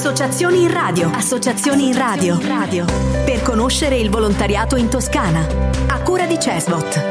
Associazioni in radio. Associazioni in radio. Per conoscere il volontariato in Toscana. A cura di CESVOT.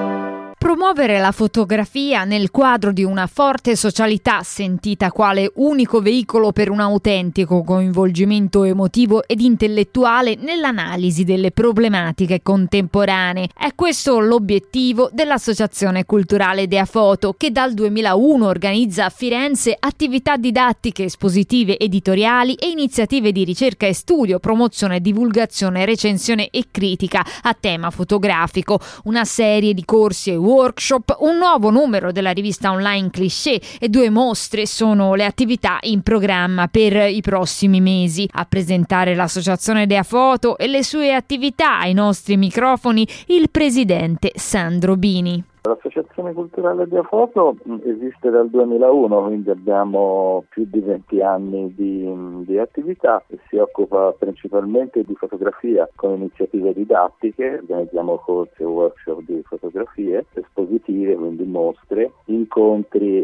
Promuovere la fotografia nel quadro di una forte socialità sentita quale unico veicolo per un autentico coinvolgimento emotivo ed intellettuale nell'analisi delle problematiche contemporanee. È questo l'obiettivo dell'Associazione Culturale Dea Foto, che dal 2001 organizza a Firenze attività didattiche, espositive, editoriali e iniziative di ricerca e studio, promozione, divulgazione, recensione e critica a tema fotografico, una serie di corsi e workshop, un nuovo numero della rivista online Cliché e 2 mostre sono le attività in programma per i prossimi mesi. A presentare l'Associazione Dea Foto e le sue attività ai nostri microfoni il presidente Sandro Bini. L'Associazione Culturale Dea Foto esiste dal 2001, quindi abbiamo più di 20 anni di attività e si occupa principalmente di fotografia con iniziative didattiche. Organizziamo corsi e workshop di fotografie, espositive, quindi mostre, incontri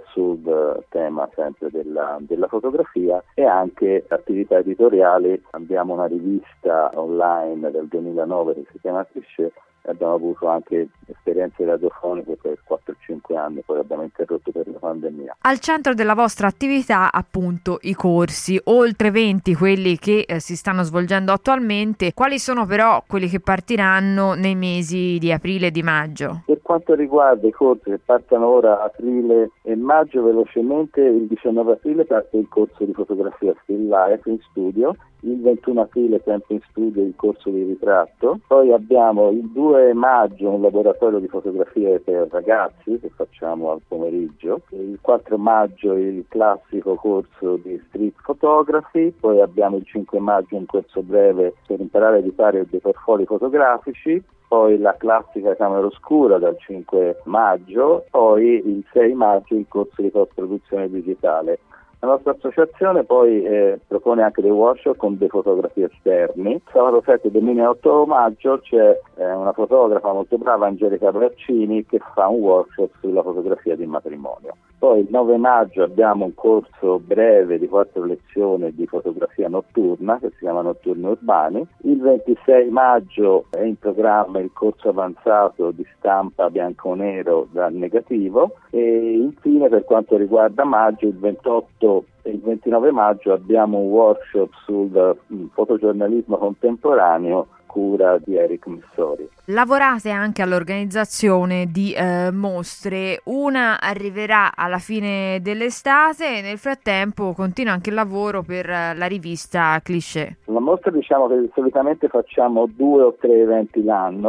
sul tema sempre della fotografia e anche attività editoriali. Abbiamo una rivista online del 2009 che si chiama Cliché. Abbiamo avuto anche esperienze radiofoniche per 4-5 anni, poi abbiamo interrotto per la pandemia. Al centro della vostra attività, appunto, i corsi, oltre 20 quelli che si stanno svolgendo attualmente. Quali sono però quelli che partiranno nei mesi di aprile e di maggio? Per quanto riguarda i corsi che partono ora aprile e maggio, velocemente il 19 aprile parte il corso di fotografia still life in studio, il 21 aprile sempre in studio il corso di ritratto, poi abbiamo il 2 maggio un laboratorio di fotografie per ragazzi che facciamo al pomeriggio, il 4 maggio il classico corso di street photography, poi abbiamo il 5 maggio un corso breve per imparare a editare dei portfolio fotografici, poi la classica camera oscura dal 5 maggio, poi il 6 maggio il corso di post-produzione digitale. La nostra associazione poi propone anche dei workshop con dei fotografi esterni. Sabato 7 domenica e 8 maggio c'è una fotografa molto brava, Angelica Braccini, che fa un workshop sulla fotografia di matrimonio. Poi il 9 maggio abbiamo un corso breve di 4 lezioni di fotografia notturna che si chiama Notturni Urbani. Il 26 maggio è in programma il corso avanzato di stampa bianco-nero dal negativo e infine per quanto riguarda maggio, il 28 e il 29 maggio abbiamo un workshop sul fotogiornalismo contemporaneo cura di Eric Missori. Lavorate anche all'organizzazione di mostre, una arriverà alla fine dell'estate e nel frattempo continua anche il lavoro per la rivista Cliché. La mostra diciamo che solitamente facciamo 2 o 3 eventi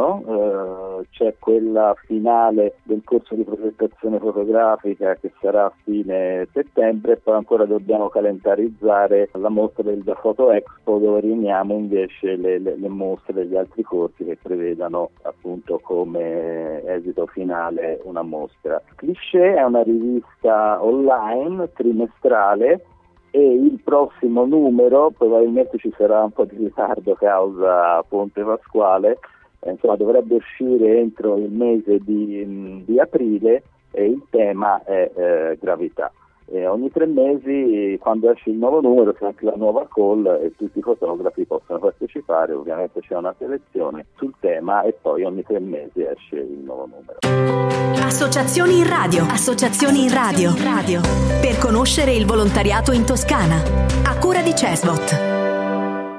l'anno, c'è quella finale del corso di progettazione fotografica che sarà a fine settembre e poi ancora dobbiamo calendarizzare la mostra del Dea Foto Expo dove riuniamo invece le mostre degli altri corsi che prevedano appunto come esito finale una mostra. Cliché è una rivista online trimestrale e il prossimo numero, probabilmente ci sarà un po' di ritardo causa Ponte Pasquale, dovrebbe uscire entro il mese di aprile e il tema è gravità. Ogni 3 mesi, quando esce il nuovo numero, c'è anche la nuova call e tutti i fotografi possono partecipare. Ovviamente c'è una selezione sul tema e poi ogni 3 mesi esce il nuovo numero. Associazioni in radio. Associazioni in radio. Per conoscere il volontariato in Toscana. A cura di CESVOT.